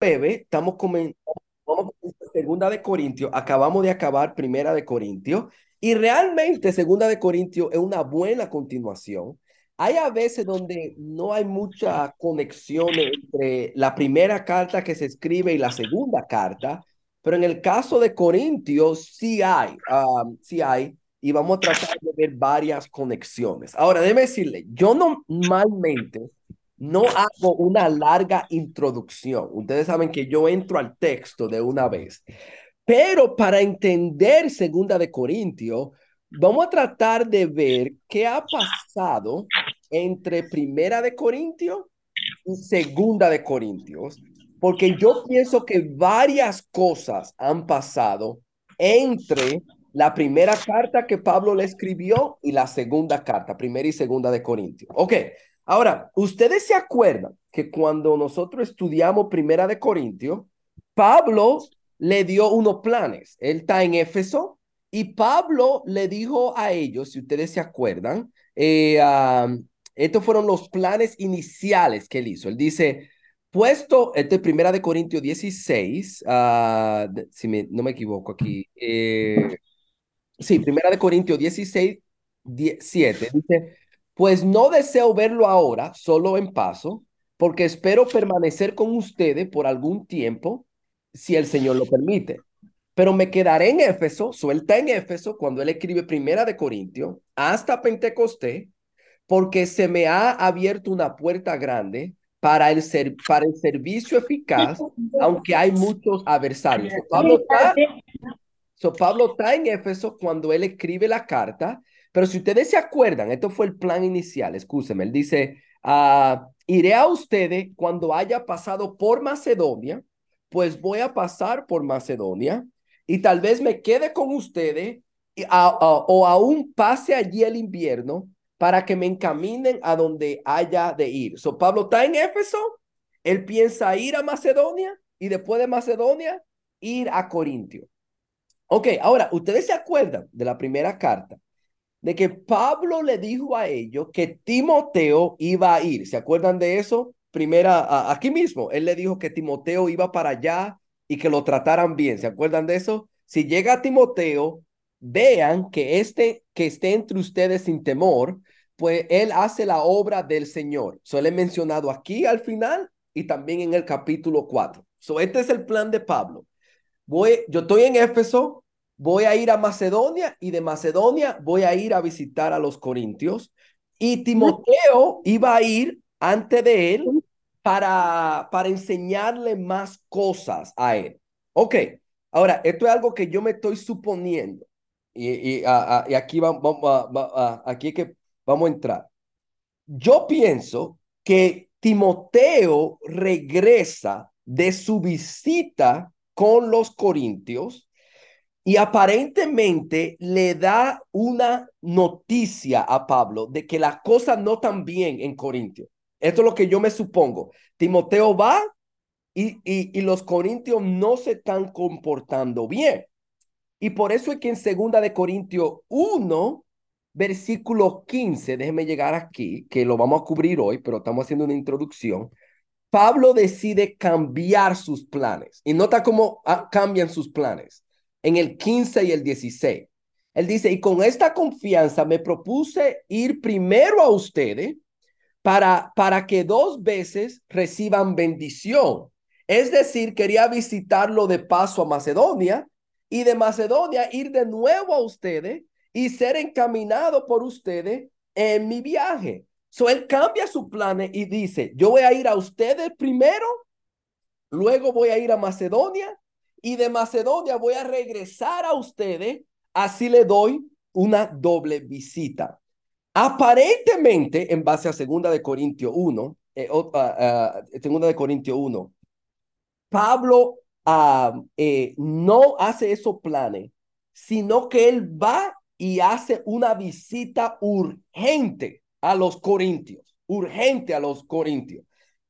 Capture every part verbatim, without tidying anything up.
jueves estamos comenzando, vamos con segunda de Corintios, acabamos de acabar primera de Corintios y realmente segunda de Corintios es una buena continuación. Hay a veces donde no hay mucha conexión entre la primera carta que se escribe y la segunda carta, pero en el caso de Corintios sí hay, um, sí hay, y vamos a tratar de ver varias conexiones. Ahora, déjeme decirle, yo normalmente no hago una larga introducción. Ustedes saben que yo entro al texto de una vez. Pero para entender Segunda de Corintios, vamos a tratar de ver qué ha pasado entre Primera de Corintios y Segunda de Corintios, porque yo pienso que varias cosas han pasado entre la primera carta que Pablo le escribió y la segunda carta, primera y segunda de Corintios. Ok, ahora, ustedes se acuerdan que cuando nosotros estudiamos primera de Corintios, Pablo le dio unos planes. Él está en Éfeso y Pablo le dijo a ellos, si ustedes se acuerdan, eh, uh, estos fueron los planes iniciales que él hizo. Él dice, puesto, este es Primera de Corintios dieciséis, uh, si me, no me equivoco aquí, eh, sí, Primera de Corintios dieciséis, siete, dice, pues no deseo verlo ahora, solo en paso, porque espero permanecer con ustedes por algún tiempo, si el Señor lo permite. Pero me quedaré en Éfeso, suelta en Éfeso, cuando él escribe Primera de Corintios, hasta Pentecostés, porque se me ha abierto una puerta grande para el, ser, para el servicio eficaz, aunque hay muchos adversarios. So, Pablo está, so, Pablo está en Éfeso cuando él escribe la carta, pero si ustedes se acuerdan, esto fue el plan inicial, escúcheme, él dice, uh, iré a ustedes cuando haya pasado por Macedonia, pues voy a pasar por Macedonia y tal vez me quede con ustedes y, a, a, o aún pase allí el invierno para que me encaminen a donde haya de ir. So, Pablo está en Éfeso, él piensa ir a Macedonia y después de Macedonia ir a Corintio. Ok, ahora, ustedes se acuerdan de la primera carta, de que Pablo le dijo a ellos que Timoteo iba a ir. ¿Se acuerdan de eso? Primera, a, aquí mismo, él le dijo que Timoteo iba para allá y que lo trataran bien. ¿Se acuerdan de eso? Si llega Timoteo, vean que este que esté entre ustedes sin temor, pues él hace la obra del Señor. Eso le he mencionado aquí al final y también en el capítulo cuatro. So, este es el plan de Pablo. Voy, yo estoy en Éfeso, voy a ir a Macedonia y de Macedonia voy a ir a visitar a los corintios. Y Timoteo iba a ir antes de él para, para enseñarle más cosas a él. Ok, ahora, esto es algo que yo me estoy suponiendo. Y, y, a- a- y aquí, vamos, vamos, a, aquí es que vamos a entrar. Yo pienso que Timoteo regresa de su visita con los corintios y aparentemente le da una noticia a Pablo de que las cosas no están bien en Corintio. Esto es lo que yo me supongo. Timoteo va y, y, y los corintios no se están comportando bien. Y por eso es que en segunda de Corintios uno, versículo quince, déjeme llegar aquí, que lo vamos a cubrir hoy, pero estamos haciendo una introducción. Pablo decide cambiar sus planes. Y nota cómo ah, cambian sus planes en el quince y el dieciséis. Él dice, y con esta confianza me propuse ir primero a ustedes para, para que dos veces reciban bendición. Es decir, quería visitarlo de paso a Macedonia y de Macedonia ir de nuevo a ustedes y ser encaminado por ustedes en mi viaje. So, él cambia su planes y dice, yo voy a ir a ustedes primero, luego voy a ir a Macedonia y de Macedonia voy a regresar a ustedes, así le doy una doble visita. Aparentemente, en base a segunda de Corintios uno, eh, uh, uh, segunda de Corintios uno, Pablo uh, eh, no hace esos planes, sino que él va y hace una visita urgente a los corintios, urgente a los corintios.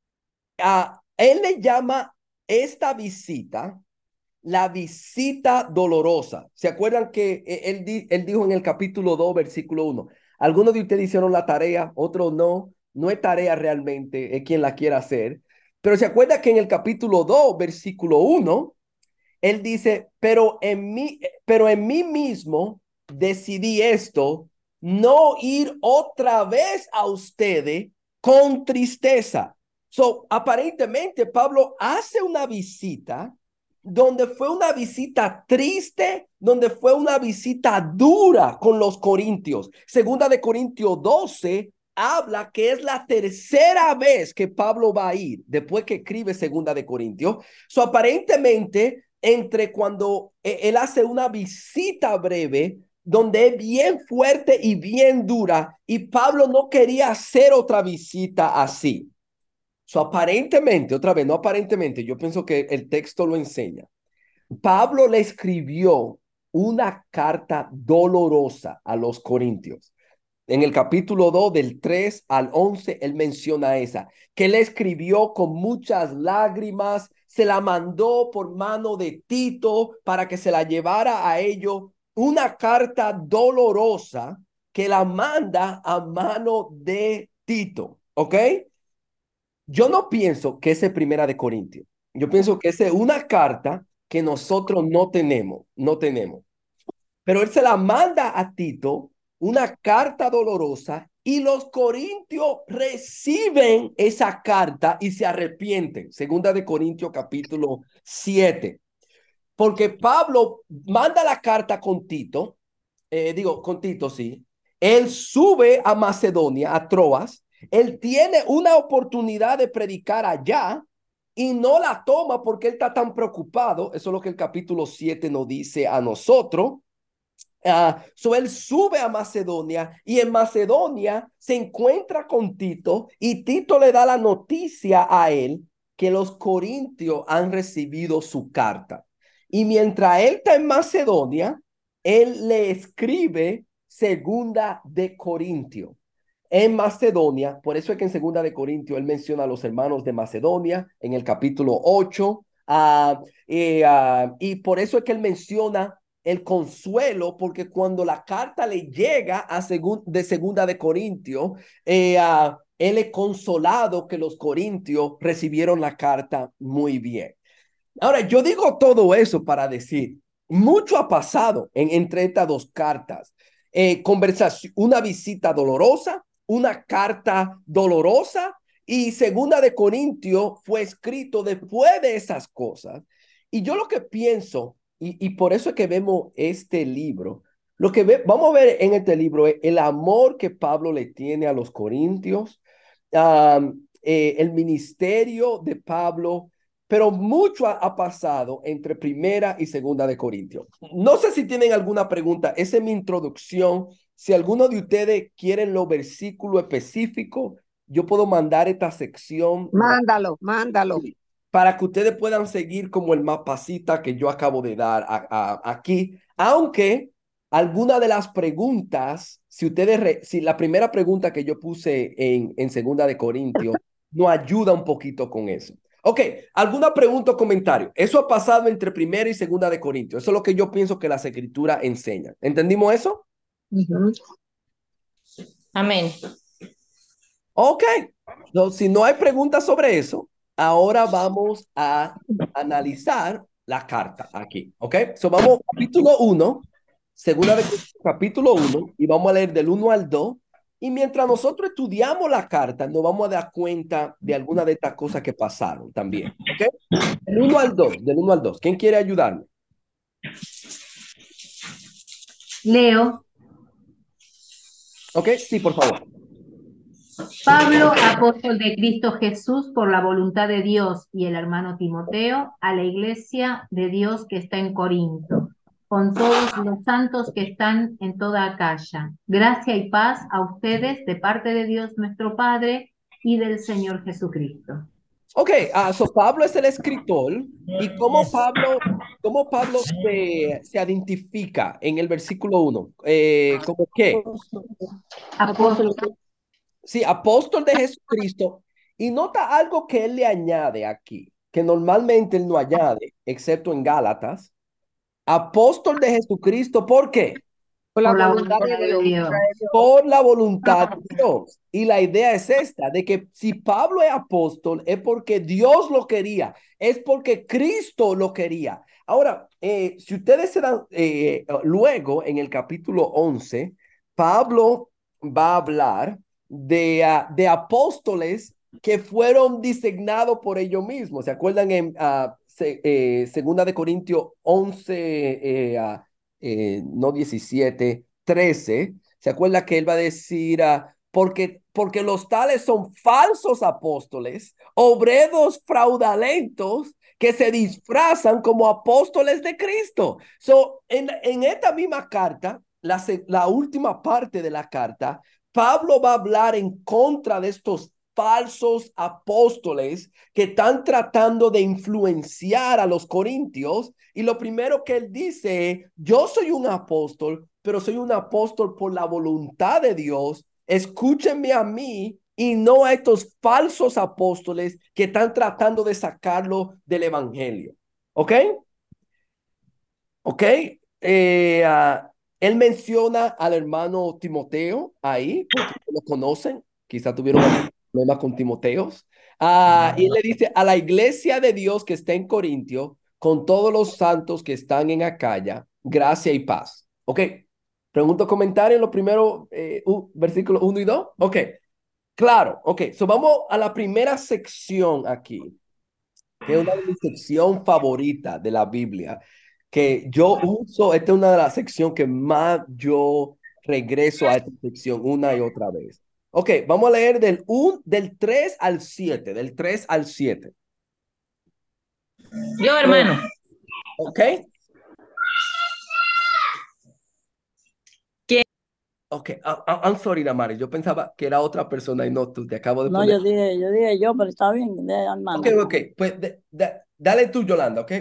Uh, él le llama esta visita la visita dolorosa. ¿Se acuerdan que eh, él, di él dijo en el capítulo dos, versículo uno? Algunos de ustedes hicieron la tarea, otros no. No es tarea realmente, es quien la quiera hacer. Pero se acuerda que en el capítulo dos, versículo uno, él dice, pero en mí, pero en mí mismo decidí esto, no ir otra vez a ustedes con tristeza. So, aparentemente Pablo hace una visita donde fue una visita triste, donde fue una visita dura con los corintios. Segunda de Corintios doce habla que es la tercera vez que Pablo va a ir después que escribe Segunda de Corintios. So, aparentemente, entre cuando él hace una visita breve, donde es bien fuerte y bien dura, y Pablo no quería hacer otra visita así. So, aparentemente, otra vez, no aparentemente, yo pienso que el texto lo enseña. Pablo le escribió una carta dolorosa a los corintios. En el capítulo dos, del tres al once, él menciona esa, que él escribió con muchas lágrimas, se la mandó por mano de Tito para que se la llevara a ellos, una carta dolorosa que la manda a mano de Tito, ¿ok? Yo no pienso que ese Primera de Corintios. Yo pienso que esa es una carta que nosotros no tenemos, no tenemos. Pero él se la manda a Tito, una carta dolorosa, y los corintios reciben esa carta y se arrepienten. Segunda de Corintios capítulo siete. Porque Pablo manda la carta con Tito, eh, digo, con Tito, sí. Él sube a Macedonia, a Troas. Él tiene una oportunidad de predicar allá y no la toma porque él está tan preocupado. Eso es lo que el capítulo siete nos dice a nosotros. Uh, so él sube a Macedonia y en Macedonia se encuentra con Tito y Tito le da la noticia a él que los corintios han recibido su carta. Y mientras él está en Macedonia, él le escribe Segunda de Corintio en Macedonia. Por eso es que en Segunda de Corintio él menciona a los hermanos de Macedonia en el capítulo ocho. Uh, y, uh, y por eso es que él menciona el consuelo, porque cuando la carta le llega a segun, de Segunda de Corintios, eh, uh, él es consolado que los corintios recibieron la carta muy bien. Ahora, yo digo todo eso para decir, mucho ha pasado en, entre estas dos cartas. Eh, conversación, una visita dolorosa, una carta dolorosa, y Segunda de Corintios fue escrito después de esas cosas. Y yo lo que pienso, y, y por eso es que vemos este libro, lo que ve, vamos a ver en este libro es el amor que Pablo le tiene a los corintios, um, eh, el ministerio de Pablo, pero mucho ha, ha pasado entre primera y segunda de Corintios. No sé si tienen alguna pregunta, esa es mi introducción. Si alguno de ustedes quieren los versículos específicos, yo puedo mandar esta sección Mándalo, mándalo. para que ustedes puedan seguir como el mapacita que yo acabo de dar a, a, aquí, aunque alguna de las preguntas, si ustedes, re, si la primera pregunta que yo puse en, en segunda de Corintios, nos ayuda un poquito con eso. Ok, ¿alguna pregunta o comentario? Eso ha pasado entre primera y segunda de Corintios. Eso es lo que yo pienso que las escrituras enseñan. ¿Entendimos eso? Uh-huh. Amén. Ok, so, si no hay preguntas sobre eso, ahora vamos a analizar la carta aquí. Ok, so vamos capítulo uno, segunda de capítulo uno, y vamos a leer del uno al dos. Y mientras nosotros estudiamos la carta, nos vamos a dar cuenta de algunas de estas cosas que pasaron también. Ok, del uno al dos, del uno al dos. ¿Quién quiere ayudarme? Leo. Ok, sí, por favor. Pablo, apóstol de Cristo Jesús por la voluntad de Dios, y el hermano Timoteo, a la iglesia de Dios que está en Corinto, con todos los santos que están en toda Acaya. Gracia y paz a ustedes de parte de Dios nuestro Padre y del Señor Jesucristo. Ok, uh, so Pablo es el escritor, y cómo Pablo, cómo Pablo se, se identifica en el versículo uno, eh, ¿cómo qué? Apóstol. Sí, apóstol de Jesucristo, y nota algo que él le añade aquí, que normalmente él no añade, excepto en Gálatas, apóstol de Jesucristo, ¿por qué? Por la por la voluntad voluntad de de Dios. Dios. Por la voluntad de Dios. Y la idea es esta, de que si Pablo es apóstol, es porque Dios lo quería, es porque Cristo lo quería. Ahora, eh, si ustedes se dan, eh, luego en el capítulo once, Pablo va a hablar de, uh, de apóstoles que fueron designados por ellos mismos. ¿Se acuerdan en uh, se, eh, Segunda de Corintios once, eh, uh, eh, no diecisiete, trece? ¿Se acuerda que él va a decir, uh, porque, porque los tales son falsos apóstoles, obreros fraudulentos que se disfrazan como apóstoles de Cristo? So, en, en esta misma carta, la, la última parte de la carta, Pablo va a hablar en contra de estos falsos apóstoles que están tratando de influenciar a los corintios. Y lo primero que él dice es, yo soy un apóstol, pero soy un apóstol por la voluntad de Dios. Escúchenme a mí y no a estos falsos apóstoles que están tratando de sacarlo del evangelio. ¿Ok? ¿Ok? Eh, uh, él menciona al hermano Timoteo ahí, porque lo conocen, quizá tuvieron algún problema con Timoteos. Uh, y él le dice a la iglesia de Dios que está en Corintio, con todos los santos que están en Acaya, gracia y paz. ¿Ok? Pregunto, comentario en los primeros eh, uh, versículos uno y dos. Ok, claro, ok. So vamos a la primera sección aquí, que es una de mis secciones favoritas de la Biblia, que yo uso. Esta es una de las secciones que más yo regreso a esta sección una y otra vez. Ok, vamos a leer del, un, del tres al siete, del tres al siete. Yo, hermano. Ok. ¿Quién? Ok, I- I- I'm sorry, Damari, yo pensaba que era otra persona y no tú, te acabo de No, poner. yo dije, yo dije yo, pero está bien, de Ok, hermano. ok, pues de- de- dale tú, Yolanda, ok.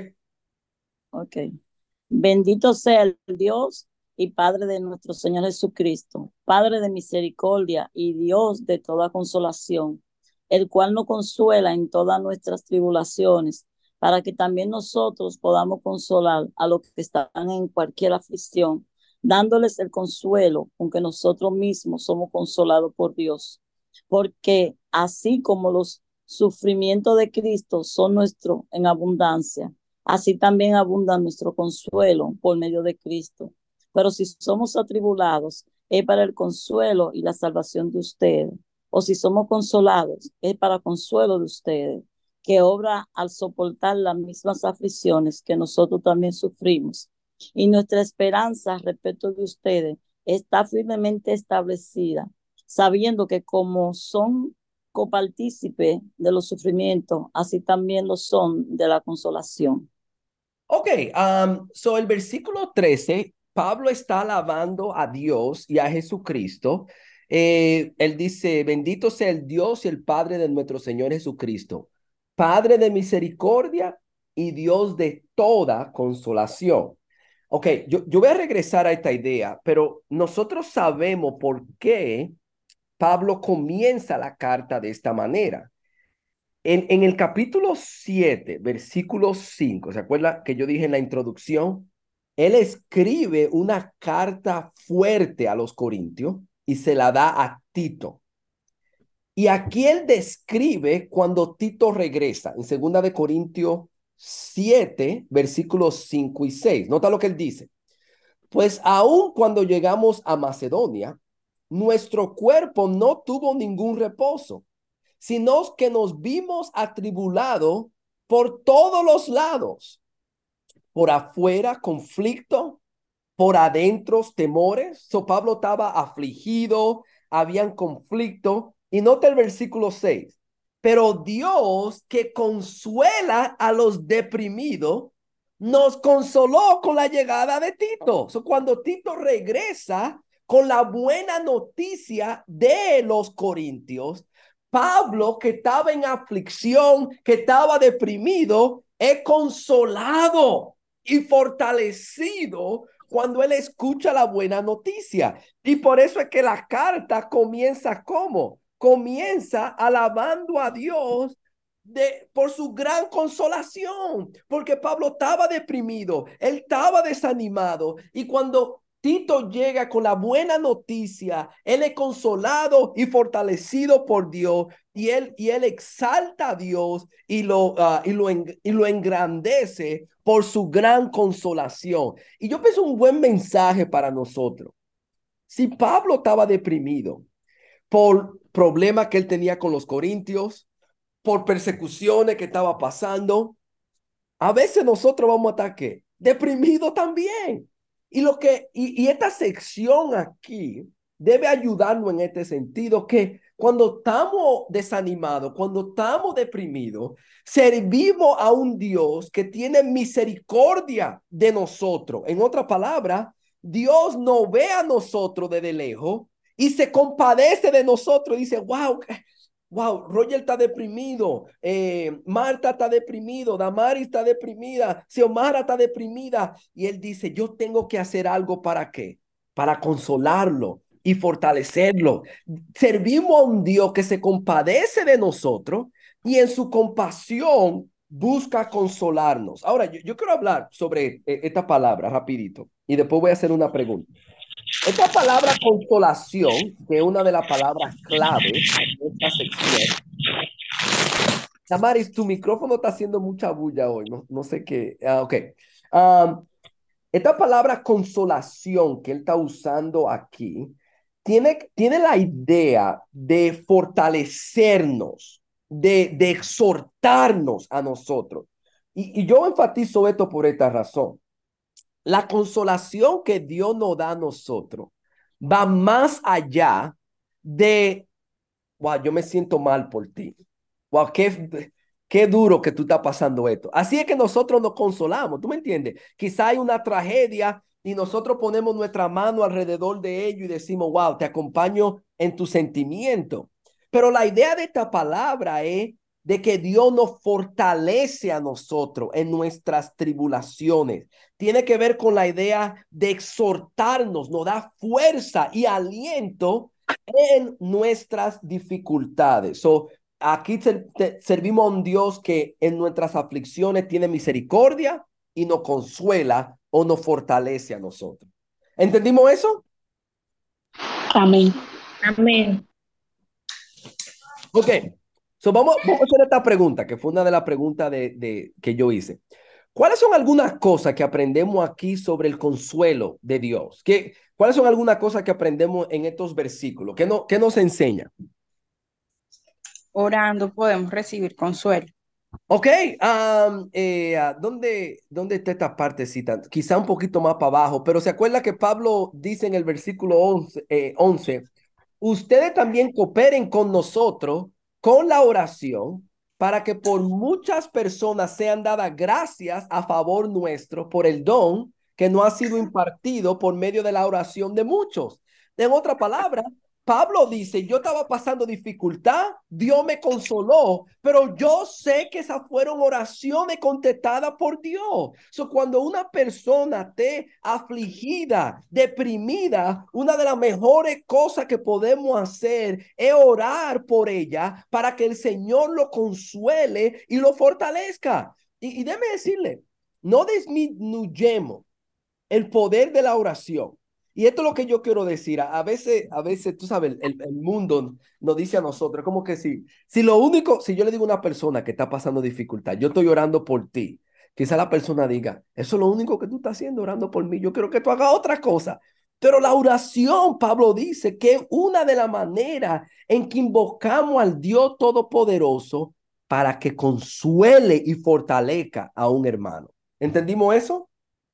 Ok. Bendito sea el Dios y Padre de nuestro Señor Jesucristo, Padre de misericordia y Dios de toda consolación, el cual nos consuela en todas nuestras tribulaciones, para que también nosotros podamos consolar a los que están en cualquier aflicción, dándoles el consuelo con que nosotros mismos somos consolados por Dios. Porque así como los sufrimientos de Cristo son nuestros en abundancia, así también abunda nuestro consuelo por medio de Cristo. Pero si somos atribulados, es para el consuelo y la salvación de ustedes. O si somos consolados, es para consuelo de ustedes, que obra al soportar las mismas aflicciones que nosotros también sufrimos. Y nuestra esperanza respecto de ustedes está firmemente establecida, sabiendo que como son copartícipes de los sufrimientos, así también lo son de la consolación. Ok, um, so el versículo trece, Pablo está alabando a Dios y a Jesucristo. Eh, él dice, bendito sea el Dios y el Padre de nuestro Señor Jesucristo, Padre de misericordia y Dios de toda consolación. Ok, yo, yo voy a regresar a esta idea, pero nosotros sabemos por qué Pablo comienza la carta de esta manera. En, en el capítulo siete, versículo cinco, ¿se acuerda que yo dije en la introducción? Él escribe una carta fuerte a los corintios y se la da a Tito. Y aquí él describe cuando Tito regresa, en segunda de Corintios siete, versículos cinco y seis. Nota lo que él dice. Pues aun cuando llegamos a Macedonia, nuestro cuerpo no tuvo ningún reposo, sino que nos vimos atribulados por todos los lados. Por afuera, conflicto, por adentro, temores. So Pablo estaba afligido, habían conflicto. Y nota el versículo seis. Pero Dios, que consuela a los deprimidos, nos consoló con la llegada de Tito. So, cuando Tito regresa con la buena noticia de los corintios, Pablo, que estaba en aflicción, que estaba deprimido, es consolado y fortalecido cuando él escucha la buena noticia. Y por eso es que la carta comienza como comienza alabando a Dios de, por su gran consolación, porque Pablo estaba deprimido, él estaba desanimado, y cuando Tito llega con la buena noticia, él es consolado y fortalecido por Dios, y él, y él exalta a Dios y lo, uh, y, lo en, y lo engrandece por su gran consolación. Y yo pienso un buen mensaje para nosotros. Si Pablo estaba deprimido por problemas que él tenía con los corintios, por persecuciones que estaba pasando, a veces nosotros vamos a estar ¿qué? Deprimidos también. Y, lo que, y, y esta sección aquí debe ayudarnos en este sentido, que cuando estamos desanimados, cuando estamos deprimidos, servimos a un Dios que tiene misericordia de nosotros. En otra palabra, Dios nos ve a nosotros desde lejos y se compadece de nosotros y dice, wow, wow, Roger está deprimido, eh, Marta está deprimido, Damari está deprimida, Xiomara está deprimida. Y él dice, yo tengo que hacer algo para qué, para consolarlo y fortalecerlo. Servimos a un Dios que se compadece de nosotros y en su compasión busca consolarnos. Ahora, yo, yo quiero hablar sobre eh, esta palabra rapidito y después voy a hacer una pregunta. Esta palabra consolación, que es una de las palabras clave de esta sección. Damaris, tu micrófono está haciendo mucha bulla hoy, no, no sé qué. Ah, ok. Um, esta palabra consolación que él está usando aquí tiene, tiene la idea de fortalecernos, de, de exhortarnos a nosotros. Y, y yo enfatizo esto por esta razón. La consolación que Dios nos da a nosotros va más allá de, wow, yo me siento mal por ti. Wow, qué, qué duro que tú estás pasando esto. Así es que nosotros nos consolamos, ¿tú me entiendes? Quizá hay una tragedia y nosotros ponemos nuestra mano alrededor de ello y decimos, wow, te acompaño en tu sentimiento. Pero la idea de esta palabra es de que Dios nos fortalece a nosotros en nuestras tribulaciones. Tiene que ver con la idea de exhortarnos, nos da fuerza y aliento en nuestras dificultades. So, aquí ser, te, servimos a un Dios que en nuestras aflicciones tiene misericordia y nos consuela o nos fortalece a nosotros. ¿Entendimos eso? Amén. Amén. Ok, so vamos, vamos a hacer esta pregunta, que fue una de las preguntas de, de, que yo hice. ¿Cuáles son algunas cosas que aprendemos aquí sobre el consuelo de Dios? ¿Qué, ¿Cuáles son algunas cosas que aprendemos en estos versículos? ¿Qué, no, qué nos enseña? Orando podemos recibir consuelo. Ok, um, eh, uh, ¿dónde, ¿dónde está esta partecita? Quizá un poquito más para abajo, pero ¿se acuerda que Pablo dice en el versículo once, eh, once, ustedes también cooperen con nosotros con la oración para que por muchas personas sean dadas gracias a favor nuestro por el don que no ha sido impartido por medio de la oración de muchos? En otra palabra, Pablo dice, yo estaba pasando dificultad, Dios me consoló, pero yo sé que esas fueron oraciones contestadas por Dios. So, cuando una persona esté afligida, deprimida, una de las mejores cosas que podemos hacer es orar por ella para que el Señor lo consuele y lo fortalezca. Y, y déjeme decirle, no disminuyamos el poder de la oración. Y esto es lo que yo quiero decir. A, a veces, a veces, tú sabes, el, el mundo nos dice a nosotros, como que si, si lo único, si yo le digo a una persona que está pasando dificultad, yo estoy orando por ti, quizá la persona diga, eso es lo único que tú estás haciendo, orando por mí, yo quiero que tú hagas otra cosa. Pero la oración, Pablo dice que es una de las maneras en que invocamos al Dios Todopoderoso para que consuele y fortalezca a un hermano. ¿Entendimos eso?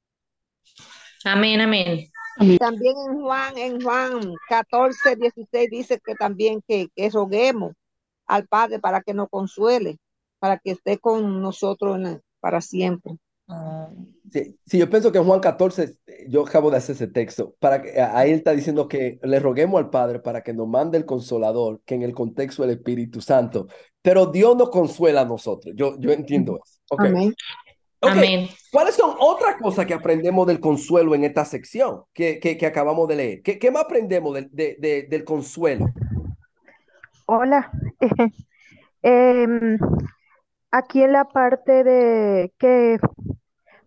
Amén, amén. También en Juan, en Juan catorce, dieciséis dice que también que, que roguemos al Padre para que nos consuele, para que esté con nosotros en la- para siempre. Sí, sí, yo pienso que en Juan catorce, eh, yo acabo de hacer ese texto, para que, ahí él está diciendo que le roguemos al Padre para que nos mande el Consolador, que en el contexto del Espíritu Santo, pero Dios nos consuela a nosotros, yo, yo entiendo eso. Ok, Amén. ok, Amén. ¿cuáles son otras cosas que aprendemos del consuelo en esta sección que, que, que acabamos de leer? ¿Qué, qué más aprendemos del, de, de, del consuelo? Hola. Em, aquí en la parte de que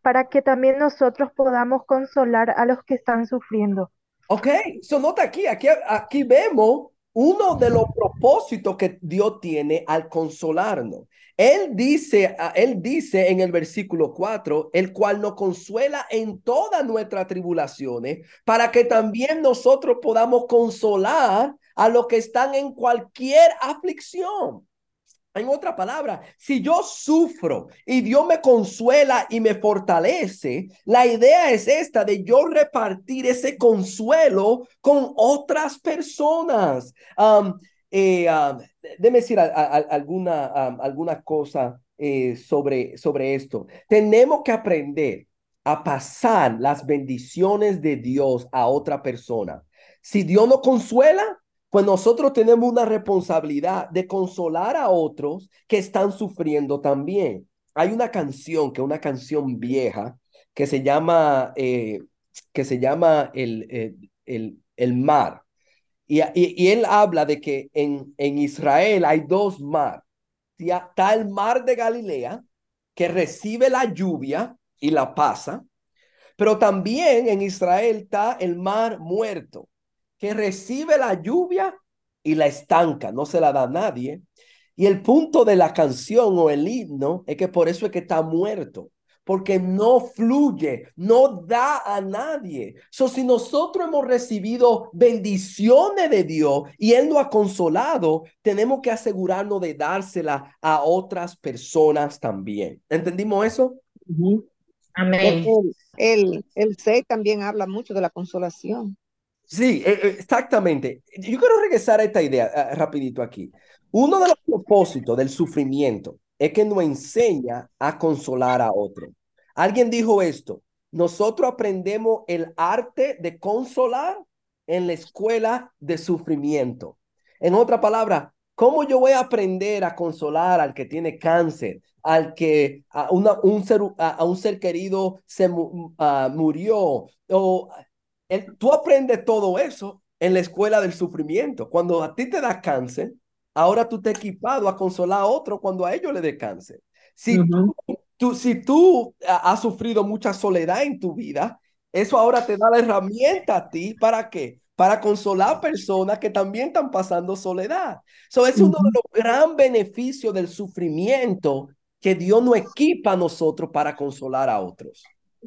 para que también nosotros podamos consolar a los que están sufriendo. Ok, so nota aquí, aquí, aquí vemos uno de los propósitos que Dios tiene al consolarnos. Él dice, ah, él dice en el versículo cuatro, el cual nos consuela en todas nuestras tribulaciones, para que también nosotros podamos consolar a los que están en cualquier aflicción. En otra palabra, si yo sufro y Dios me consuela y me fortalece, la idea es esta de yo repartir ese consuelo con otras personas. Um, eh, um, déjeme decir a, a, a, alguna, um, alguna cosa eh, sobre, sobre esto. Tenemos que aprender a pasar las bendiciones de Dios a otra persona. Si Dios nos consuela, pues nosotros tenemos una responsabilidad de consolar a otros que están sufriendo también. Hay una canción, que es una canción vieja, que se llama, eh, que se llama el, eh, el, el mar. Y, y, y él habla de que en, en Israel hay dos mar. Está el mar de Galilea, que recibe la lluvia y la pasa, pero también en Israel está el mar muerto, que recibe la lluvia y la estanca, no se la da a nadie. Y el punto de la canción o el himno es que por eso es que está muerto, porque no fluye, no da a nadie. So, si nosotros hemos recibido bendiciones de Dios y Él nos ha consolado, tenemos que asegurarnos de dársela a otras personas también. ¿Entendimos eso? Ujú. El, Amén. el, el, el seis también habla mucho de la consolación. Sí, eh, eh, exactamente. Yo quiero regresar a esta idea eh, rapidito aquí. Uno de los propósitos del sufrimiento es que nos enseña a consolar a otro. Alguien dijo esto, nosotros aprendemos el arte de consolar en la escuela de sufrimiento. En otra palabra, ¿cómo yo voy a aprender a consolar al que tiene cáncer, al que a, una, un, ser, a, a un ser querido se mu- ah, murió? O el- tú aprendes todo eso en la escuela del sufrimiento. Cuando a ti te da cáncer, ahora tú te has equipado a consolar a otro cuando a ellos le dé cáncer. Si tú, Ujú. tú- si tú ah, has sufrido mucha soledad en tu vida, eso ahora te da la herramienta a ti. ¿Para qué? Para consolar personas que también están pasando soledad. So, es uno de Ujú. los gran beneficios del sufrimiento, que Dios nos equipa a nosotros para consolar a otros.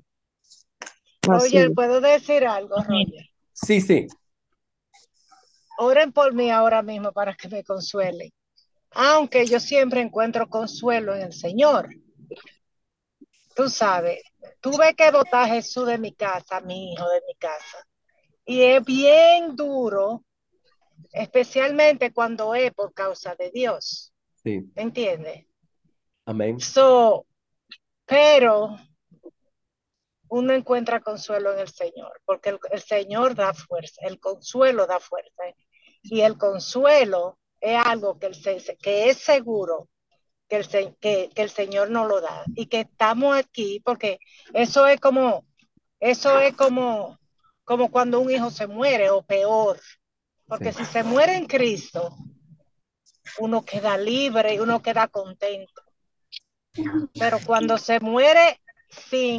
Así Roger, es. ¿puedo decir algo, Amén. Roger? Sí, sí, Oren por mí ahora mismo para que me consuelen. Aunque yo siempre encuentro consuelo en el Señor. Tú sabes, tuve que botar a Jesús de mi casa, mi hijo de mi casa. Y es bien duro, especialmente cuando es por causa de Dios. sí. ¿Me entiendes? Amén. So, pero uno encuentra consuelo en el Señor, porque el, el Señor da fuerza, el consuelo da fuerza. Y el consuelo es algo que, el, que es seguro que el, que, que el Señor nos lo da y que estamos aquí, porque eso es como, eso es como, como cuando un hijo se muere o peor, porque Sí. si se muere en Cristo, uno queda libre y uno queda contento. Pero cuando se muere sin,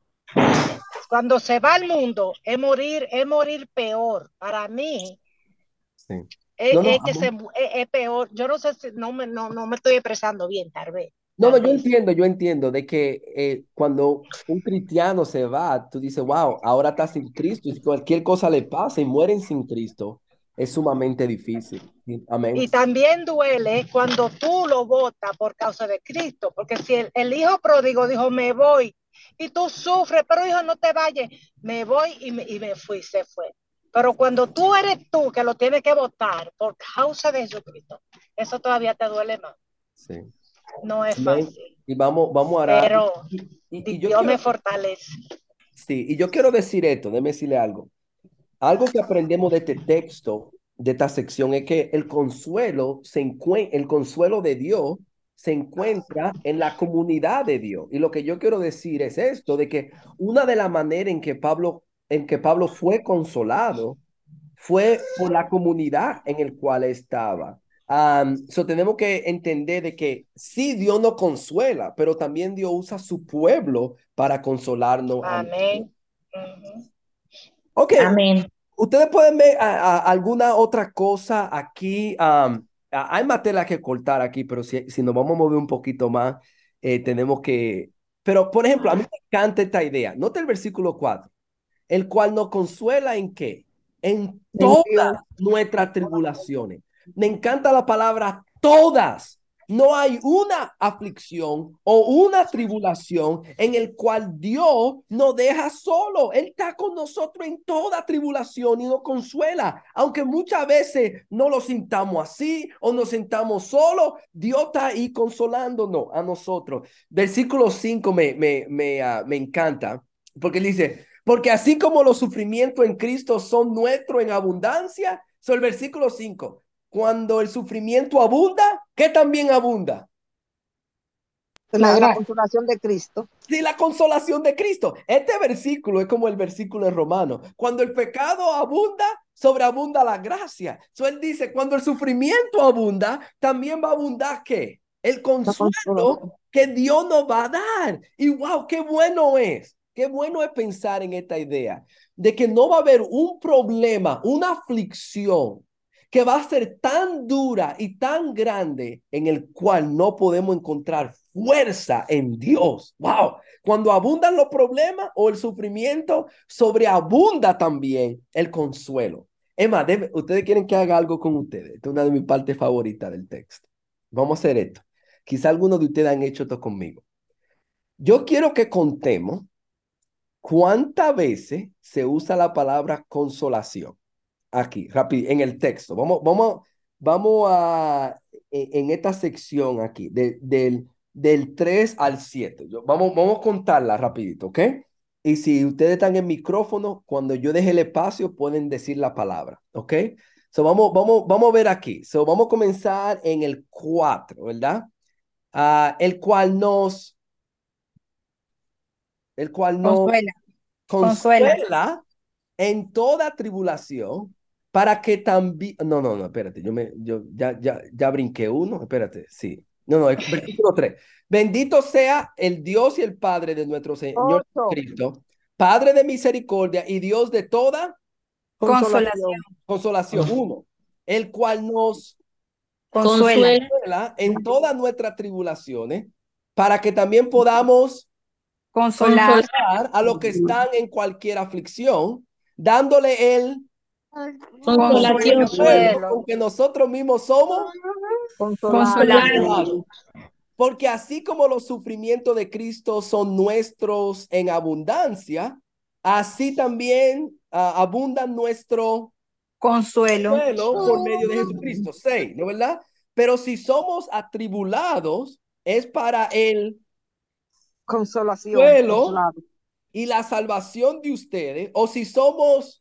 cuando se va al mundo, es morir, es morir peor. Para mí, Sí. es, No, no, es que se, amén. es, es, peor. Yo no sé si no me, no, no me estoy expresando bien, tal vez. No, no, Tal yo vez. entiendo, yo entiendo de que eh, cuando un cristiano se va, tú dices, wow, ahora está sin Cristo, y si cualquier cosa le pasa y mueren sin Cristo, es sumamente difícil. Sí, amén. Y también duele cuando tú lo votas por causa de Cristo, porque si el, el hijo pródigo dijo, me voy, y tú sufres, pero hijo, no te vayas, me voy y me, y me fui, se fue. Pero cuando tú eres tú que lo tienes que votar por causa de Jesucristo, eso todavía te duele más. Sí. No es Amén. fácil, Y vamos, vamos a orar. pero Y, y, y yo Dios quiero, me fortalece. sí, y yo quiero decir esto, déjeme decirle algo. Algo que aprendemos de este texto, de esta sección, es que el consuelo se encuentra, el consuelo de Dios se encuentra en la comunidad de Dios. Y lo que yo quiero decir es esto, de que una de las maneras en que Pablo, en que Pablo fue consolado fue por la comunidad en el cual estaba. Um, so tenemos que entender de que sí, Dios nos consuela, pero también Dios usa su pueblo para consolarnos. Amén. Uh-huh. Ok, Amén. ustedes pueden ver a, a, alguna otra cosa aquí. Um, hay más tela que cortar aquí, pero si, si nos vamos a mover un poquito más, eh, tenemos que... Pero, por ejemplo, a mí me encanta esta idea. Nota el versículo cuatro. El cual nos consuela ¿en qué? En En Dios. todas nuestras tribulaciones. Me encanta la palabra todas. No hay una aflicción o una tribulación en el cual Dios nos deja solo. Él está con nosotros en toda tribulación y nos consuela. Aunque muchas veces no lo sintamos así o nos sintamos solos, Dios está ahí consolándonos a nosotros. Versículo cinco me, me, me, uh, me encanta porque él dice, porque así como los sufrimientos en Cristo son nuestros en abundancia, so el versículo cinco, cuando el sufrimiento abunda, ¿qué también abunda? La, la consolación de Cristo. Sí, la consolación de Cristo. Este versículo es como el versículo en Romano. Cuando el pecado abunda, sobreabunda la gracia. So él dice, cuando el sufrimiento abunda, también va a abundar ¿qué? El consuelo que Dios nos va a dar. Y wow, qué bueno es. Qué bueno es pensar en esta idea de que no va a haber un problema, una aflicción que va a ser tan dura y tan grande en el cual no podemos encontrar fuerza en Dios. Wow. Cuando abundan los problemas o el sufrimiento, sobreabunda también el consuelo. Es más, debe, ustedes quieren que haga algo con ustedes. Esta es una de mis partes favoritas del texto. Vamos a hacer esto. Quizá algunos de ustedes han hecho esto conmigo. Yo quiero que contemos cuántas veces se usa la palabra consolación. Aquí, rápido, en el texto. Vamos, vamos, vamos a, en, en esta sección aquí, de, del, del tres al siete. Yo, vamos, vamos a contarla rapidito, ¿ok? Y si ustedes están en micrófono, cuando yo deje el espacio, pueden decir la palabra, ¿ok? So, vamos, vamos, vamos a ver aquí. So, vamos a comenzar en el cuatro, ¿verdad? Uh, el cual nos, el cual nos Consuela. consuela, Consuela. en toda tribulación, para que también, no, no, no, espérate, yo me, yo ya, ya, ya brinqué uno, espérate, sí, no, no, versículo tres, bendito sea el Dios y el Padre de nuestro Señor Cristo, Padre de misericordia y Dios de toda Consolación. Consolación, uno, el cual nos Consuela. consuela en todas nuestras tribulaciones, para que también podamos Consolar. consolar a los que están en cualquier aflicción, dándole el Consolación. consuelo con que nosotros mismos somos consolados. Porque así como los sufrimientos de Cristo son nuestros en abundancia, así también uh, abundan nuestro consuelo. consuelo por medio de Jesucristo. Seis, ¿no verdad? Pero si somos atribulados, es para el consolación consuelo y la salvación de ustedes, o si somos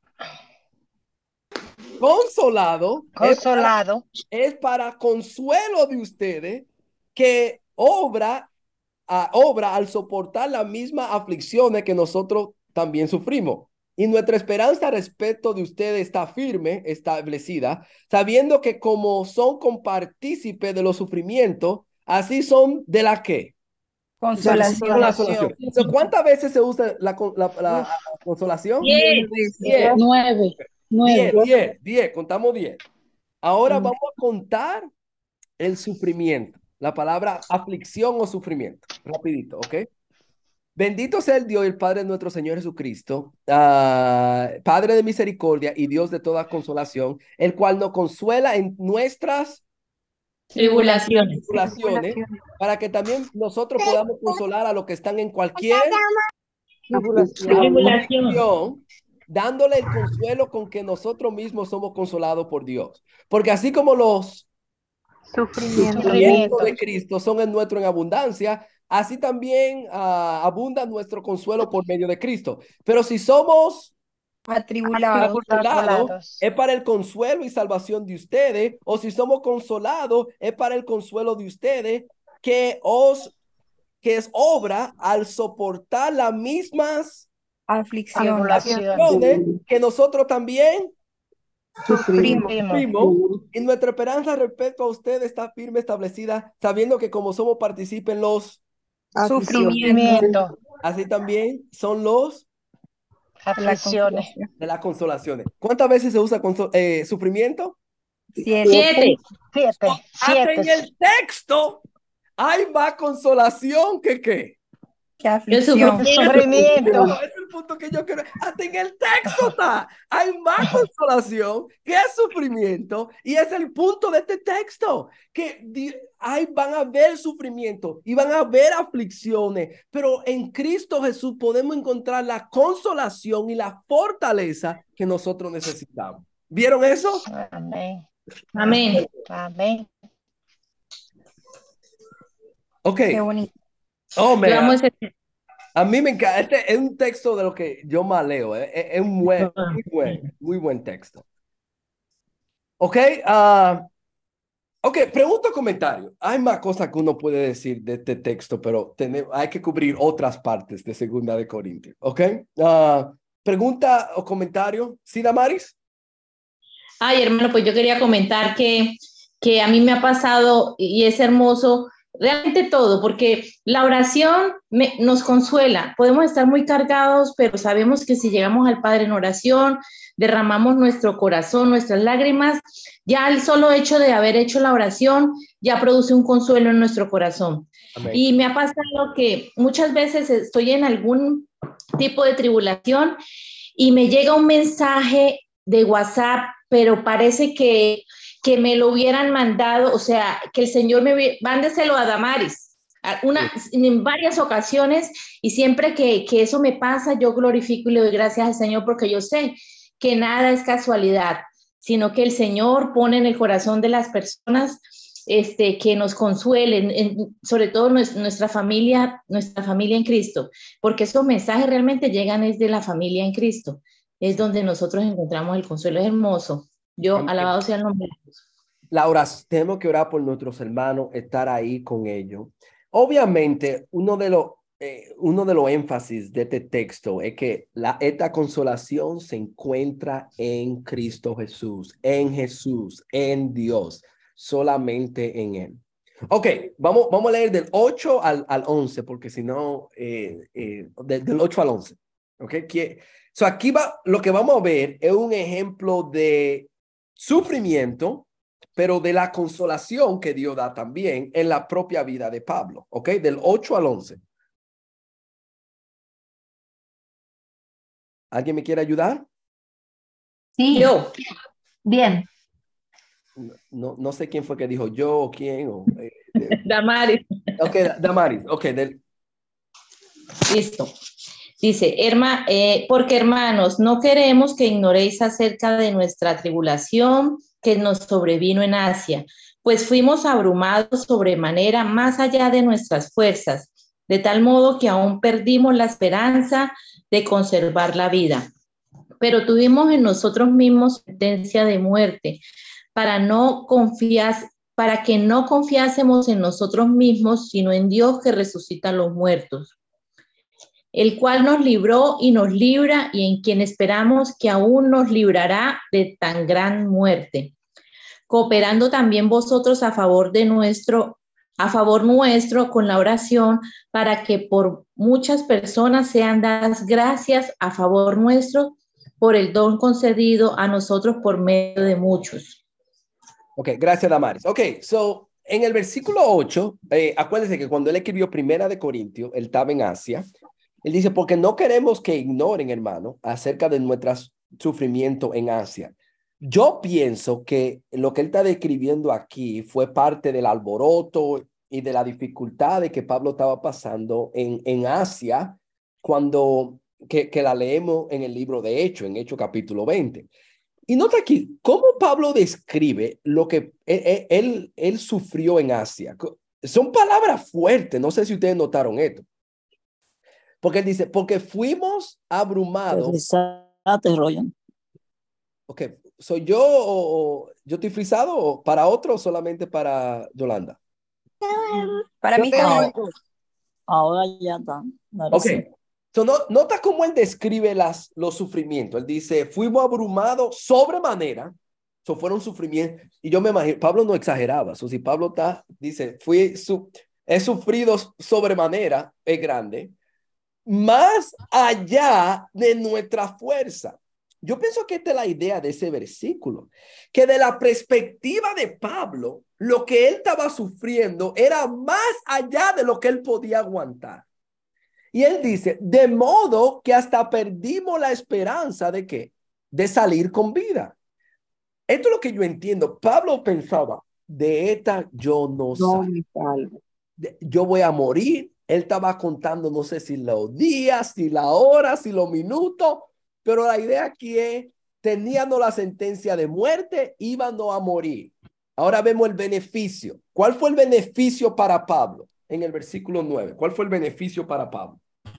consolados, consolado. es para, es para consuelo de ustedes, que obra, uh, obra al soportar las mismas aflicciones que nosotros también sufrimos. Y nuestra esperanza respecto de ustedes está firme, establecida, sabiendo que como son compartícipes de los sufrimientos, así son de la que consolación. consolación. So, ¿cuántas veces se usa la, la, la, la consolación? Diez. Diez. Nueve. Diez, diez, diez, contamos diez. Ahora vamos a contar el sufrimiento. La palabra aflicción o sufrimiento. Rapidito, ¿ok? Bendito sea el Dios y el Padre de nuestro Señor Jesucristo, uh, Padre de misericordia y Dios de toda consolación, el cual nos consuela en nuestras tribulaciones, tribulaciones, para que también nosotros podamos consolar a los que están en cualquier tribulación, tribulación, dándole el consuelo con que nosotros mismos somos consolados por Dios. Porque así como los Sufrimiento. sufrimientos de Cristo son en nuestro en abundancia, así también uh, abunda nuestro consuelo por medio de Cristo. Pero si somos atribulados, atribulados, es para el consuelo y salvación de ustedes, o si somos consolados, es para el consuelo de ustedes, que os que es obra al soportar las mismas aflicciones, aflicciones que nosotros también Sufrimos. Sufrimos. Primo, y nuestra esperanza respecto a usted está firme, establecida, sabiendo que como somos participen los, Aflicción. Sufrimiento. así también son los De la Aflicciones. consolación. de las consolaciones. ¿Cuántas veces se usa conso- eh, sufrimiento? Siete. Siete. Siete. Hasta en Siete. el texto hay más consolación que qué. Qué El aflicción. sufrimiento. Sufrimiento. No, es el punto que yo quiero. Hasta en el texto está. Hay más consolación que sufrimiento. Y es el punto de este texto. Que di- ahí van a haber sufrimiento y van a haber aflicciones. Pero en Cristo Jesús podemos encontrar la consolación y la fortaleza que nosotros necesitamos. ¿Vieron eso? Amén. Amén. Amén. Ok. Qué bonito. Oh, Yo amo man. ese. A mí me encanta. Este es un texto de lo que yo más leo. eh. Es, es un buen, muy buen, muy buen texto. Ok. ah, ok, pregunta o comentario. Hay más cosas que uno puede decir de este texto, pero tenemos, hay que cubrir otras partes de Segunda de Corintios. Ok. ah, pregunta o comentario. ¿Sí, Damaris? Ay, hermano, pues yo quería comentar que, que a mí me ha pasado y es hermoso realmente todo, porque la oración me, nos consuela. Podemos estar muy cargados, pero sabemos que si llegamos al Padre en oración, derramamos nuestro corazón, nuestras lágrimas, ya el solo hecho de haber hecho la oración ya produce un consuelo en nuestro corazón. Amén. Y me ha pasado que muchas veces estoy en algún tipo de tribulación y me llega un mensaje de WhatsApp, pero parece que, que me lo hubieran mandado, o sea, que el Señor me mándeselo a Damaris, a una, en varias ocasiones, y siempre que, que eso me pasa, yo glorifico y le doy gracias al Señor, porque yo sé que nada es casualidad, sino que el Señor pone en el corazón de las personas este, que nos consuelen, en, sobre todo nuestra familia, nuestra familia en Cristo, porque esos mensajes realmente llegan desde la familia en Cristo. Es donde nosotros encontramos el consuelo. Es hermoso. Yo, Amén. alabado sea el nombre de Dios. Laura, tenemos que orar por nuestros hermanos, estar ahí con ellos. Obviamente, uno de los eh, uno de los énfasis de este texto es que la, esta consolación se encuentra en Cristo Jesús, en Jesús, en Dios, solamente en Él. Ok, vamos, vamos a leer del ocho al, al once, porque si no, eh, eh, de, del ocho al once. Ok, que, so aquí va, lo que vamos a ver es un ejemplo de sufrimiento, pero de la consolación que Dios da también en la propia vida de Pablo. Ok, del ocho al once. ¿Alguien me quiere ayudar? Sí, Yo, bien. No, no sé quién fue que dijo yo o quién. O, eh, de- Damaris, ok, Damaris. Ok, del, listo. Dice, herma, eh, porque hermanos, no queremos que ignoréis acerca de nuestra tribulación que nos sobrevino en Asia, pues fuimos abrumados sobremanera más allá de nuestras fuerzas, de tal modo que aún perdimos la esperanza de conservar la vida. Pero tuvimos en nosotros mismos sentencia de muerte, para no confiar, para que no confiásemos en nosotros mismos, sino en Dios que resucita a los muertos, el cual nos libró y nos libra, y en quien esperamos que aún nos librará de tan gran muerte, cooperando también vosotros a favor de nuestro, a favor nuestro con la oración, para que por muchas personas sean dadas gracias a favor nuestro por el don concedido a nosotros por medio de muchos. ok, gracias, Damaris. Ok, so, en el versículo ocho, eh, acuérdense que cuando él escribió Primera de Corintios, él estaba en Asia. Él dice, porque no queremos que ignoren, hermano, acerca de nuestro sufrimiento en Asia. Yo pienso que lo que él está describiendo aquí fue parte del alboroto y de la dificultad de que Pablo estaba pasando en, en Asia cuando que, que la leemos en el libro de Hechos, en Hechos capítulo veinte. Y nota aquí, cómo Pablo describe lo que él, él, él sufrió en Asia. Son palabras fuertes, no sé si ustedes notaron esto. Porque él dice, porque fuimos abrumados. Frisate, Royan. Ok, ¿soy yo o yo estoy frisado o para otro o solamente para Yolanda? Para Yo mí veo está los dos. Ahora ya está. Ahora Ok, sí. so, no, nota cómo él describe las, los sufrimientos. Él dice, fuimos abrumados sobremanera So, fueron sufrimientos. Y yo me imagino, Pablo no exageraba. So, si Pablo está, dice, fui su, he sufrido sobremanera, es grande, más allá de nuestra fuerza. Yo pienso que esta es la idea de ese versículo, que de la perspectiva de Pablo, lo que él estaba sufriendo era más allá de lo que él podía aguantar. Y él dice, de modo que hasta perdimos la esperanza de qué, de salir con vida. Esto es lo que yo entiendo. Pablo pensaba, de esta yo no No salgo. me salvo. Yo voy a morir. Él estaba contando, no sé si los días, si la hora, si los minutos, pero la idea aquí es, teníamos la sentencia de muerte, íbamos a morir. Ahora vemos el beneficio. ¿Cuál fue el beneficio para Pablo? En el versículo nueve. ¿Cuál fue el beneficio para Pablo?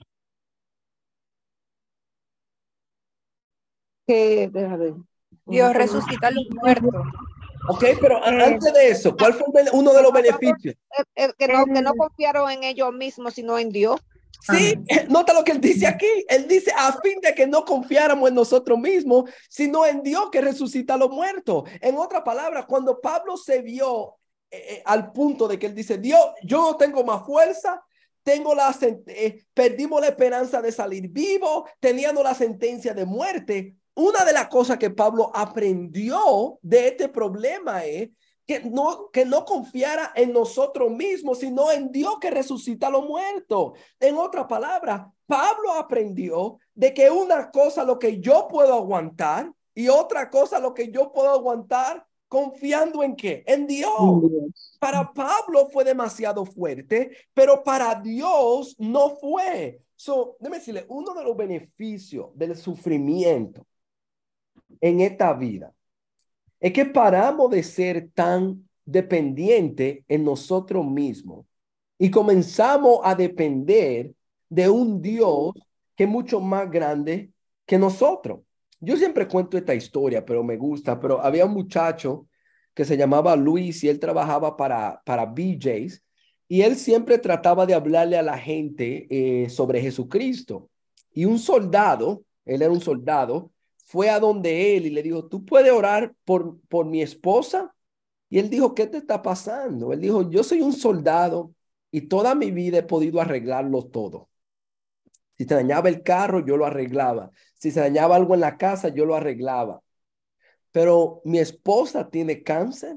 Que, déjame ver. Dios resucita a los muertos. Ok, pero a- Eh, antes de eso, ¿cuál fue el bene- uno de los beneficios? Eh, eh, que, no, que no el- confiaron en ellos mismos, sino en Dios. Sí, Amén. nota lo que él dice aquí. Él dice a fin de que no confiáramos en nosotros mismos, sino en Dios que resucita a los muertos. En otras palabras, cuando Pablo se vio eh, eh, al punto de que él dice, Dios, yo no tengo más fuerza, tengo la, sen- eh, perdimos la esperanza de salir vivo, teníamos la sentencia de muerte. Una de las cosas que Pablo aprendió de este problema es que no, que no confiara en nosotros mismos, sino en Dios que resucita a los muertos. En otras palabras, Pablo aprendió de que una cosa lo que yo puedo aguantar y otra cosa lo que yo puedo aguantar confiando en qué, en Dios. Para Pablo fue demasiado fuerte, pero para Dios no fue. So, déjame decirle, uno de los beneficios del sufrimiento en esta vida es que paramos de ser tan dependientes en nosotros mismos y comenzamos a depender de un Dios que es mucho más grande que nosotros. Yo siempre cuento esta historia, pero me gusta, pero había un muchacho que se llamaba Luis y él trabajaba para, para B J's y él siempre trataba de hablarle a la gente eh, sobre Jesucristo. Y un soldado, él era un soldado, fue a donde él y le dijo, ¿tú puedes orar por, por mi esposa? Y él dijo, ¿qué te está pasando? Él dijo, yo soy un soldado y toda mi vida he podido arreglarlo todo. Si se dañaba el carro, yo lo arreglaba. Si se dañaba algo en la casa, yo lo arreglaba. Pero mi esposa tiene cáncer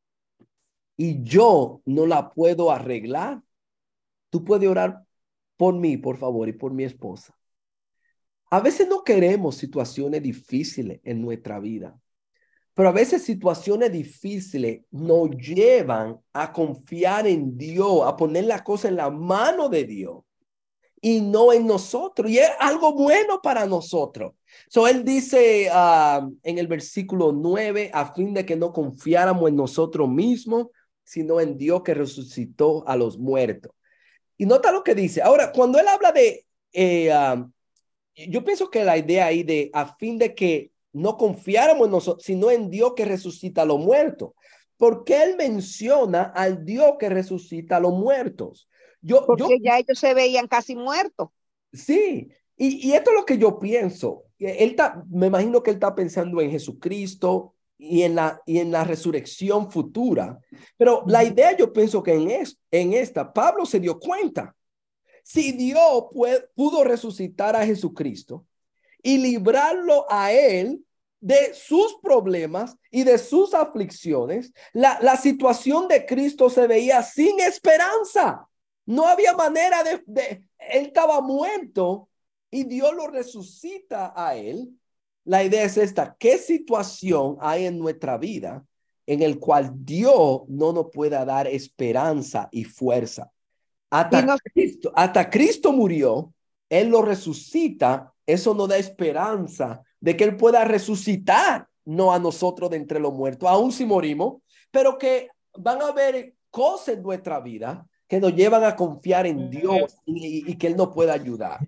y yo no la puedo arreglar. Tú puedes orar por mí, por favor, y por mi esposa. A veces no queremos situaciones difíciles en nuestra vida. Pero a veces situaciones difíciles nos llevan a confiar en Dios, a poner la cosa en la mano de Dios y no en nosotros. Y es algo bueno para nosotros. So, él dice uh, en el versículo nueve, a fin de que no confiáramos en nosotros mismos, sino en Dios que resucitó a los muertos. Y nota lo que dice. Ahora, cuando él habla de, eh, uh, yo pienso que la idea ahí de a fin de que no confiáramos en nosotros, sino en Dios que resucita a los muertos. Porque él menciona al Dios que resucita a los muertos. Yo, Porque yo, ya ellos se veían casi muertos. sí, y, y esto es lo que yo pienso. Él está, me imagino que él está pensando en Jesucristo y en la, y en la resurrección futura. Pero la idea yo pienso que en, es, en esta, Pablo se dio cuenta. Si Dios puede, pudo resucitar a Jesucristo y librarlo a él de sus problemas y de sus aflicciones, la, la situación de Cristo se veía sin esperanza. No había manera de, de, él estaba muerto y Dios lo resucita a él. La idea es esta: ¿qué situación hay en nuestra vida en el cual Dios no nos pueda dar esperanza y fuerza? Hasta, nos, Cristo, hasta Cristo murió, Él lo resucita, eso nos da esperanza de que Él pueda resucitar, no a nosotros de entre los muertos, aún si morimos, pero que van a haber cosas en nuestra vida que nos llevan a confiar en Dios y, y que Él nos pueda ayudar.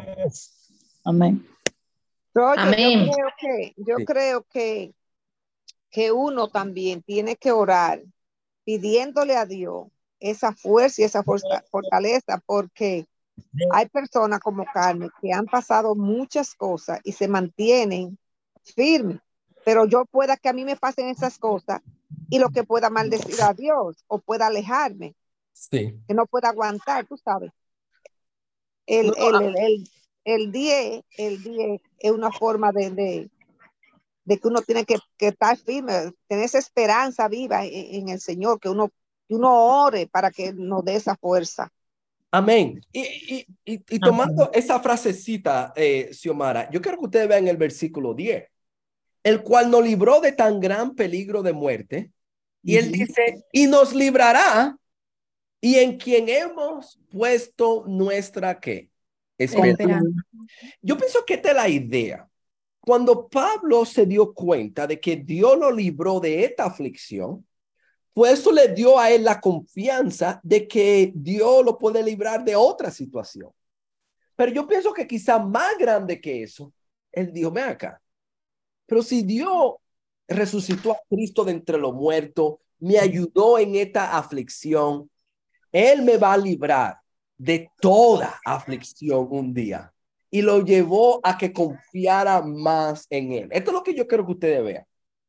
Amén. Oye, Amén. yo creo que, yo Sí. creo que, que uno también tiene que orar pidiéndole a Dios esa fuerza y esa fortaleza, porque hay personas como Carmen que han pasado muchas cosas y se mantienen firmes. pero yo pueda que a mí me pasen esas cosas y lo que pueda maldecir a Dios o pueda alejarme, Sí. que no pueda aguantar, tú sabes. No, El, no, el, ah, el, el, el diez, el diez es una forma de, de, de que uno tiene que, que estar firme, tener esa esperanza viva en, en el Señor, que uno, que uno ore para que nos dé esa fuerza. amén. Y, y, y, y tomando esa frasecita, eh, Xiomara, yo quiero que ustedes vean el versículo diez, el cual nos libró de tan gran peligro de muerte. Y él Ujú. dice, y nos librará, y en quien hemos puesto nuestra, ¿qué? Esperanza. Esperanza. Yo pienso que esta es la idea. Cuando Pablo se dio cuenta de que Dios lo libró de esta aflicción, pues eso le dio a él la confianza de que Dios lo puede librar de otra situación. Pero yo pienso que quizá más grande que eso, él dijo, ven acá, pero si Dios resucitó a Cristo de entre los muertos, me ayudó en esta aflicción, Él me va a librar de toda aflicción un día. Y lo llevó a que confiara más en Él. Esto es lo que yo quiero que ustedes vean.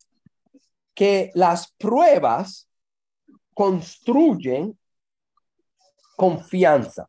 Que las pruebas construyen confianza.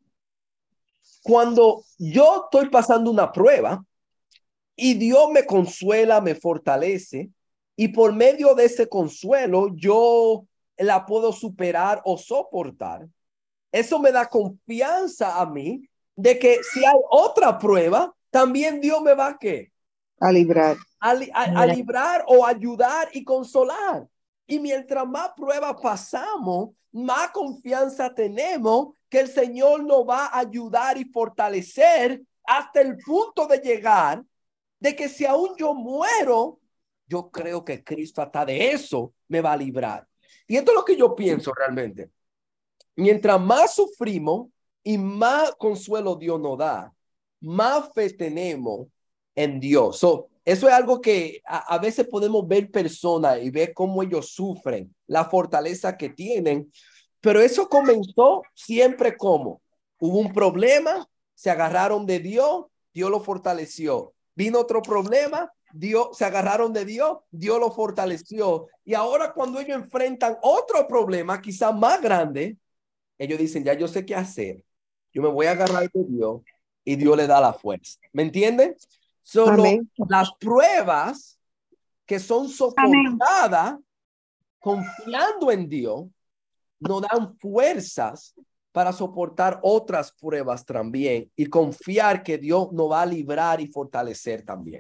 Cuando yo estoy pasando una prueba y Dios me consuela, me fortalece, y por medio de ese consuelo yo la puedo superar o soportar, eso me da confianza a mí de que si hay otra prueba, también Dios me va a ¿qué? A librar. A, li- a, a librar o ayudar y consolar. Y mientras más pruebas pasamos, más confianza tenemos que el Señor nos va a ayudar y fortalecer hasta el punto de llegar de que si aún yo muero, yo creo que Cristo hasta de eso me va a librar. Y esto es lo que yo pienso realmente. Mientras más sufrimos y más consuelo Dios nos da, más fe tenemos en Dios. So, eso es algo que a, a veces podemos ver personas y ver cómo ellos sufren, la fortaleza que tienen, pero eso comenzó siempre como hubo un problema, se agarraron de Dios, Dios lo fortaleció. Vino otro problema, Dios se agarraron de Dios, Dios lo fortaleció. Y ahora cuando ellos enfrentan otro problema, quizás más grande, ellos dicen, ya yo sé qué hacer. Yo me voy a agarrar de Dios y Dios le da la fuerza. ¿Me entienden? Solo Amén. las pruebas que son Amén. soportadas confiando en Dios nos dan fuerzas para soportar otras pruebas también y confiar que Dios nos va a librar y fortalecer también.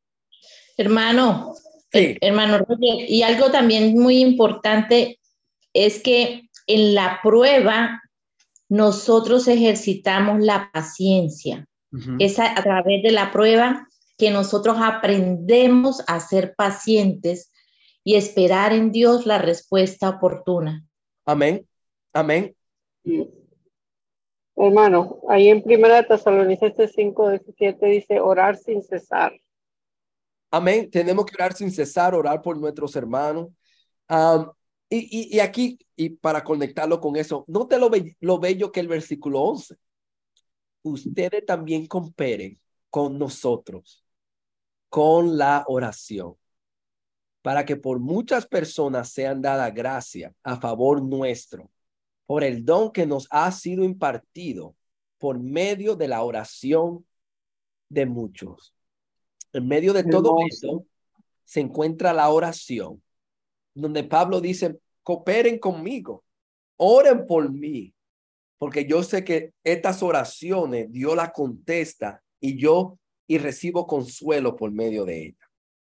Hermano, Sí. hermano Roger, y algo también muy importante es que en la prueba nosotros ejercitamos la paciencia. Uh-huh. Es a, a través de la prueba que nosotros aprendemos a ser pacientes y esperar en Dios la respuesta oportuna. Amén. Amén. Sí. Hermano, ahí en Primera de Tesalonicenses cinco diecisiete dice orar sin cesar. Amén. Tenemos que orar sin cesar, orar por nuestros hermanos. Um, y, y, y aquí, y para conectarlo con eso, no te lo, be lo bello que el versículo once. Ustedes también cooperen con nosotros, con la oración, para que por muchas personas sean dadas gracia a favor nuestro, por el don que nos ha sido impartido por medio de la oración de muchos. En medio de todo esto se encuentra la oración, donde Pablo dice, cooperen conmigo, oren por mí, porque yo sé que estas oraciones Dios las contesta y yo y recibo consuelo por medio de ellas.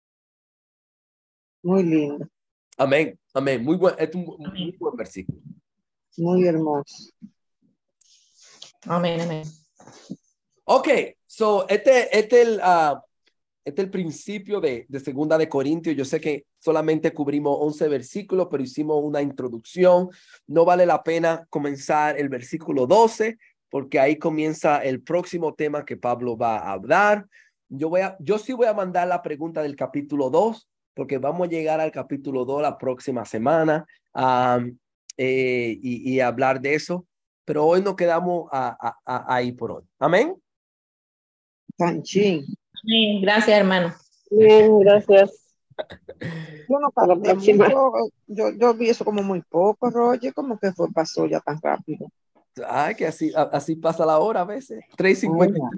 Muy lindo. Amén, amén. Muy buen, es un muy buen versículo. Muy hermoso. Amén, amén. Ok, so este, este el... Uh, Este es el principio de, de Segunda de Corintios. Yo sé que solamente cubrimos once versículos, pero hicimos una introducción. No vale la pena comenzar el versículo doce, porque ahí comienza el próximo tema que Pablo va a hablar. Yo, voy a, yo sí voy a mandar la pregunta del capítulo dos, porque vamos a llegar al capítulo dos la próxima semana um, eh, y, y hablar de eso. Pero hoy nos quedamos a, a, a, ahí por hoy. Amén. Canchín. Gracias, hermano. Bien, gracias. Yo no Hasta la capté próxima. mucho, yo, yo vi eso como muy poco, Roger, como que fue, pasó ya tan rápido. Ay, que así, a- así pasa la hora a veces. tres y Ay, cincuenta. ya.